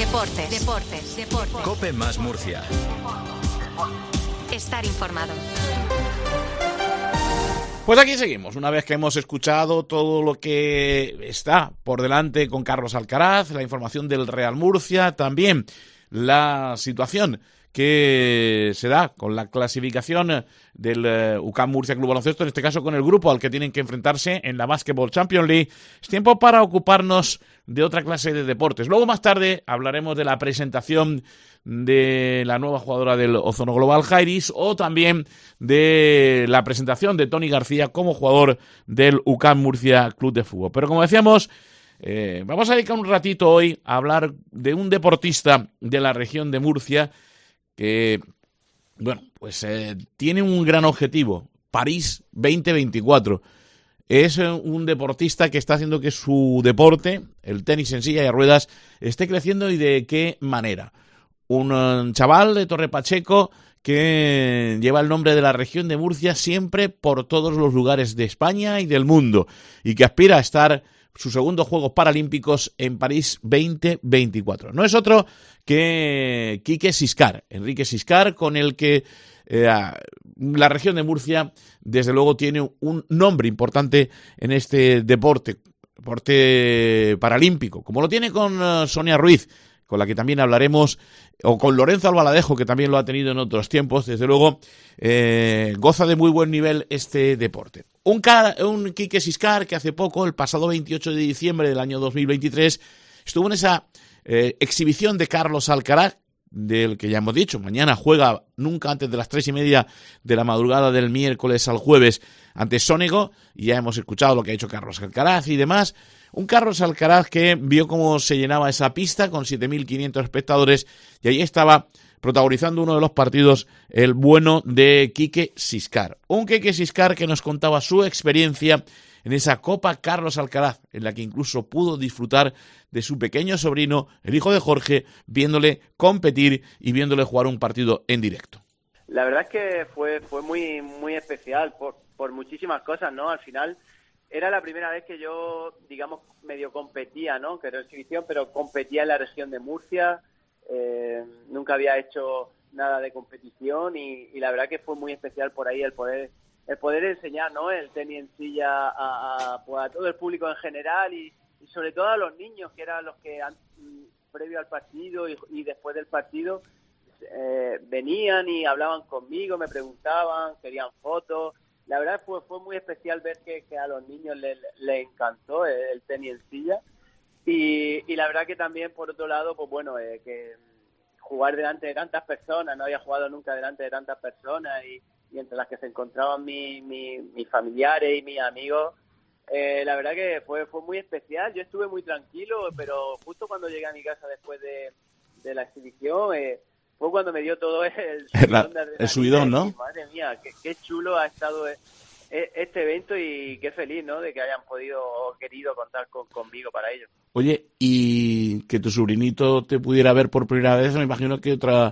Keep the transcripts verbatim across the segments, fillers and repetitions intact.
Deportes, deportes, deportes. COPE más Murcia. Estar informado. Pues aquí seguimos, una vez que hemos escuchado todo lo que está por delante con Carlos Alcaraz, la información del Real Murcia, también la situación que se da con la clasificación del uh, U C A M Murcia Club Baloncesto, en este caso con el grupo al que tienen que enfrentarse en la Basketball Champions League. Es tiempo para ocuparnos de otra clase de deportes. Luego más tarde hablaremos de la presentación de la nueva jugadora del Ozono Global, Jairis, o también de la presentación de Tony García como jugador del U C A M Murcia Club de Fútbol. Pero como decíamos, eh, vamos a dedicar un ratito hoy a hablar de un deportista de la región de Murcia que, bueno, pues eh, tiene un gran objetivo, París veinte veinticuatro. Es eh, un deportista que está haciendo que su deporte, el tenis en silla de ruedas, esté creciendo. ¿Y de qué manera? Un uh, chaval de Torre Pacheco que lleva el nombre de la región de Murcia siempre por todos los lugares de España y del mundo, y que aspira a estar sus segundos Juegos Paralímpicos en París veinte veinticuatro. No es otro que Quique Siscar, Enrique Siscar, con el que eh, la región de Murcia, desde luego, tiene un nombre importante en este deporte, deporte paralímpico, como lo tiene con uh, Sonia Ruiz, con la que también hablaremos, o con Lorenzo Albaladejo, que también lo ha tenido en otros tiempos. Desde luego, eh, goza de muy buen nivel este deporte. Un, car- un Quique Siscar que hace poco, el pasado veintiocho de diciembre del año dos mil veintitrés, estuvo en esa eh, exhibición de Carlos Alcaraz, del que ya hemos dicho, mañana juega nunca antes de las tres y media de la madrugada del miércoles al jueves ante Sonego, y ya hemos escuchado lo que ha hecho Carlos Alcaraz y demás. Un Carlos Alcaraz que vio cómo se llenaba esa pista con siete mil quinientos espectadores, y ahí estaba protagonizando uno de los partidos el bueno de Quique Siscar. Un Quique Siscar que nos contaba su experiencia en esa Copa Carlos Alcaraz, en la que incluso pudo disfrutar de su pequeño sobrino, el hijo de Jorge, viéndole competir y viéndole jugar un partido en directo. La verdad es que fue fue muy muy especial por, por muchísimas cosas, ¿no? Al final era la primera vez que yo, digamos, medio competía, ¿no? Que era exhibición, pero competía en la región de Murcia. Eh, nunca había hecho nada de competición y, y la verdad que fue muy especial por ahí el poder el poder enseñar, ¿no? El tenis en silla a, a, pues a todo el público en general y, y sobre todo a los niños, que eran los que han, previo al partido y, y después del partido eh, venían y hablaban conmigo, me preguntaban, querían fotos. La verdad fue fue muy especial ver que, que a los niños les le encantó el, el tenis en silla y, y la verdad que también, por otro lado, pues bueno, eh, que jugar delante de tantas personas, no había jugado nunca delante de tantas personas y, y entre las que se encontraban mi, mi, mis familiares y mis amigos, eh, la verdad que fue fue muy especial. Yo estuve muy tranquilo, pero justo cuando llegué a mi casa después de, de la exhibición, eh, fue cuando me dio todo el subidón, La, el subidón, ¿no? Y, madre mía, qué, qué chulo ha estado este evento y qué feliz, ¿no? De que hayan podido o querido contar con, conmigo para ello. Oye, y que tu sobrinito te pudiera ver por primera vez, me imagino que otra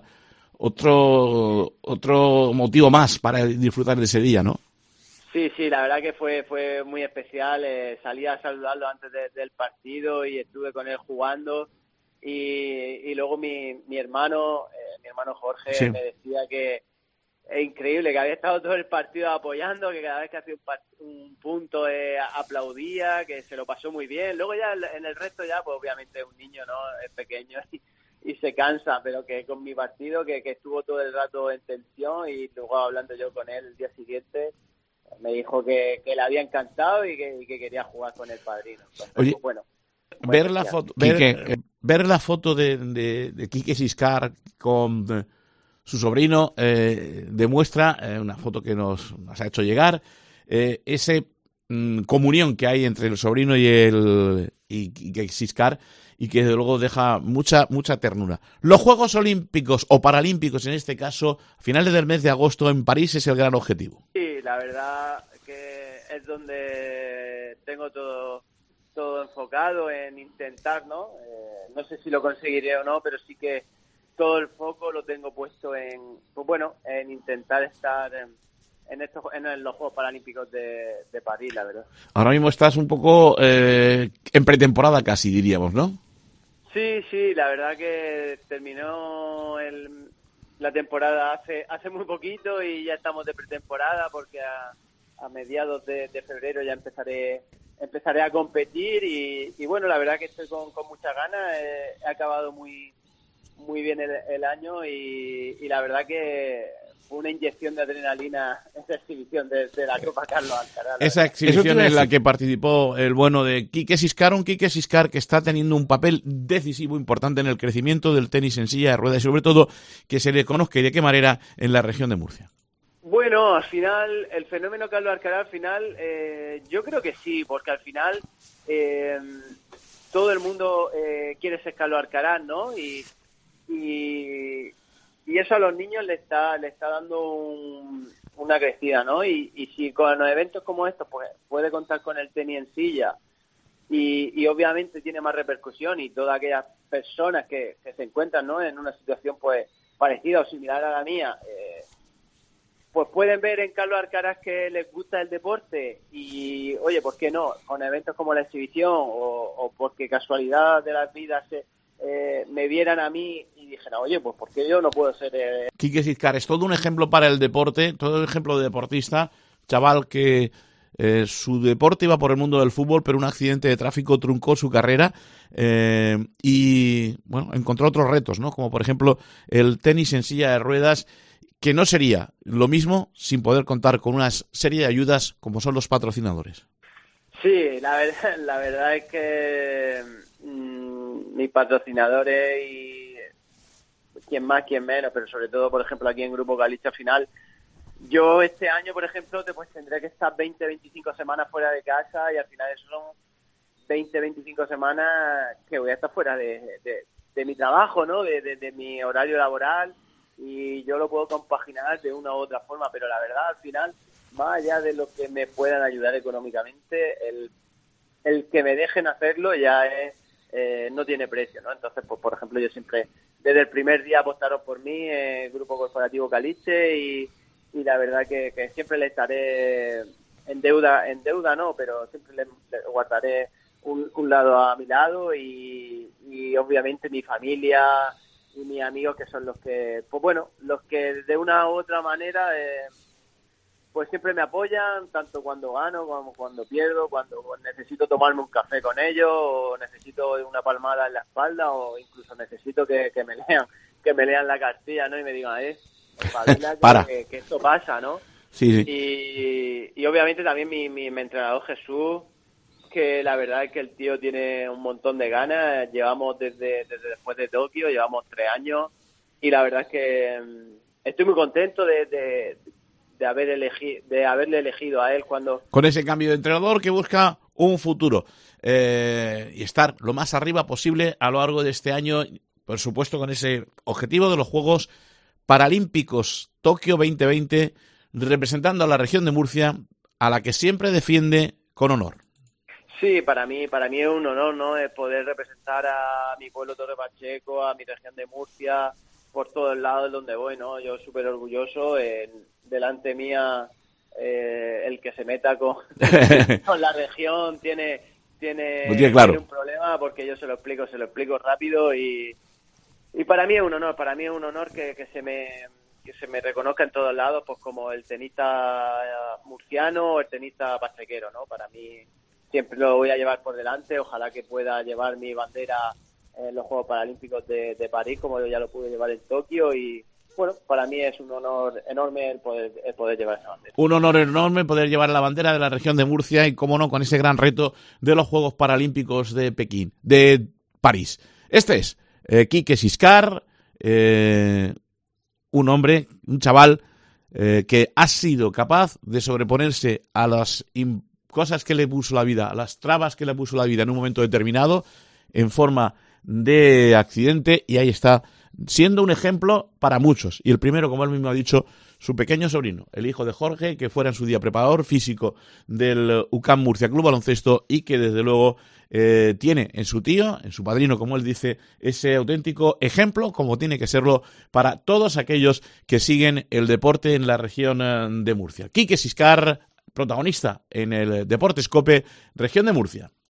otro otro motivo más para disfrutar de ese día, ¿no? Sí, sí, la verdad que fue fue muy especial. Eh, salí a saludarlo antes de, del partido y estuve con él jugando. Y, y luego mi, mi hermano, eh, mi hermano Jorge, sí, me decía que es increíble, que había estado todo el partido apoyando, que cada vez que hacía un, un punto eh, aplaudía, que se lo pasó muy bien. Luego ya en el resto ya, pues obviamente un niño, ¿no? Es pequeño y, y se cansa, pero que con mi partido, que, que estuvo todo el rato en tensión y luego hablando yo con él el día siguiente, me dijo que, que le había encantado y que, y que quería jugar con el padrino. Entonces, Oye, pues, bueno. Ver la foto, ver, Quique, ver la foto de, de, de Quique Siscar con eh, su sobrino eh, demuestra, eh, una foto que nos, nos ha hecho llegar, eh, ese mm, comunión que hay entre el sobrino y el y Quique Siscar, y que desde luego deja mucha mucha ternura. Los Juegos Olímpicos o Paralímpicos, en este caso, a finales del mes de agosto en París, es el gran objetivo. Sí, la verdad que es donde tengo todo todo enfocado en intentar, ¿no? Eh, no sé si lo conseguiré o no, pero sí que todo el foco lo tengo puesto en, pues bueno, en intentar estar en, en estos en los Juegos Paralímpicos de, de París, la verdad. Ahora mismo estás un poco eh, en pretemporada casi, diríamos, ¿no? Sí, sí, la verdad que terminó el, la temporada hace hace muy poquito y ya estamos de pretemporada porque a, a mediados de, de febrero ya empezaré empezaré a competir y, y bueno, la verdad que estoy con, con muchas ganas. He, he acabado muy muy bien el, el año y, y la verdad que fue una inyección de adrenalina esa exhibición de, de la Copa Carlos Alcaraz. Esa exhibición en la que participó el bueno de Quique Siscar, un Quique Siscar que está teniendo un papel decisivo, importante en el crecimiento del tenis en silla de ruedas y sobre todo que se le conozca y de qué manera en la región de Murcia. Bueno, al final, el fenómeno Carlos Alcaraz, al final, eh, yo creo que sí, porque al final eh, todo el mundo eh, quiere ser Carlos Alcaraz, ¿no? Y, y, y eso a los niños le está le está dando un, una crecida, ¿no? Y, y si con los eventos como estos pues puede contar con el tenis en silla y, y obviamente tiene más repercusión y todas aquellas personas que, que se encuentran, ¿no?, en una situación pues parecida o similar a la mía, eh, pues pueden ver en Carlos Alcaraz que les gusta el deporte y, oye, ¿por qué no? Con eventos como la exhibición o, o porque casualidad de las vidas se, eh, me vieran a mí y dijeran, oye, pues ¿por qué yo no puedo ser...? Eh... Quique Siscar es todo un ejemplo para el deporte, todo un ejemplo de deportista, chaval que eh, su deporte iba por el mundo del fútbol, pero un accidente de tráfico truncó su carrera eh, y, bueno, encontró otros retos, ¿no? Como por ejemplo el tenis en silla de ruedas, que no sería lo mismo sin poder contar con una serie de ayudas como son los patrocinadores. Sí, la verdad, la verdad es que mmm, mis patrocinadores y quien más, quien menos, pero sobre todo, por ejemplo, aquí en Grupo Galicia Final, yo este año, por ejemplo, pues tendré que estar veinte, veinticinco semanas fuera de casa y al final eso son veinte, veinticinco semanas que voy a estar fuera de, de, de mi trabajo, ¿no? De, de, de mi horario laboral. Y yo lo puedo compaginar de una u otra forma, pero la verdad, al final, más allá de lo que me puedan ayudar económicamente, el, el que me dejen hacerlo ya es eh, no tiene precio, ¿no? Entonces, pues por ejemplo, yo siempre, desde el primer día apostaron por mí, eh, Grupo Corporativo Caliche, y, y la verdad que, que siempre le estaré en deuda, en deuda no, pero siempre le, le guardaré un, un lado a mi lado y, y obviamente mi familia y mis amigos, que son los que, pues bueno, los que de una u otra manera, eh, pues siempre me apoyan, tanto cuando gano como cuando pierdo, cuando necesito tomarme un café con ellos, o necesito una palmada en la espalda, o incluso necesito que, que me lean, que me lean la cartilla, ¿no? Y me digan, eh, Pavila, Para. Que, que esto pasa, ¿no? Sí, sí. Y, y obviamente también mi, mi, mi entrenador Jesús, que la verdad es que el tío tiene un montón de ganas. Llevamos desde, desde después de Tokio, llevamos tres años y la verdad es que um, estoy muy contento de, de, de haber elegido, de haberle elegido a él cuando... Con ese cambio de entrenador que busca un futuro eh, y estar lo más arriba posible a lo largo de este año, por supuesto con ese objetivo de los Juegos Paralímpicos Tokio veinte veinte, representando a la región de Murcia, a la que siempre defiende con honor. Sí, para mí, para mí es un honor, ¿no?, es poder representar a mi pueblo Torre Pacheco, a mi región de Murcia, por todos lados donde voy, ¿no? Yo súper orgulloso, eh, delante mía, eh, el que se meta con, con la región tiene tiene, tiene, claro. tiene un problema, porque yo se lo explico, se lo explico rápido y, y para mí es un honor, para mí es un honor que, que se me que se me reconozca en todos lados, pues como el tenista murciano o el tenista pachequero, ¿no? Para mí siempre lo voy a llevar por delante, ojalá que pueda llevar mi bandera en los Juegos Paralímpicos de, de París, como yo ya lo pude llevar en Tokio, y bueno, para mí es un honor enorme el poder, el poder llevar esa bandera. Un honor enorme poder llevar la bandera de la región de Murcia y, cómo no, con ese gran reto de los Juegos Paralímpicos de Pekín, de París. Este es eh, Quique Siscar, eh, un hombre, un chaval eh, que ha sido capaz de sobreponerse a las imp- cosas que le puso la vida, las trabas que le puso la vida en un momento determinado, en forma de accidente, y ahí está, siendo un ejemplo para muchos. Y el primero, como él mismo ha dicho, su pequeño sobrino, el hijo de Jorge, que fuera en su día preparador físico del U C A M Murcia Club Baloncesto y que desde luego eh, tiene en su tío, en su padrino, como él dice, ese auténtico ejemplo, como tiene que serlo para todos aquellos que siguen el deporte en la región de Murcia. Quique Siscar, protagonista en el Deportes COPE, región de Murcia.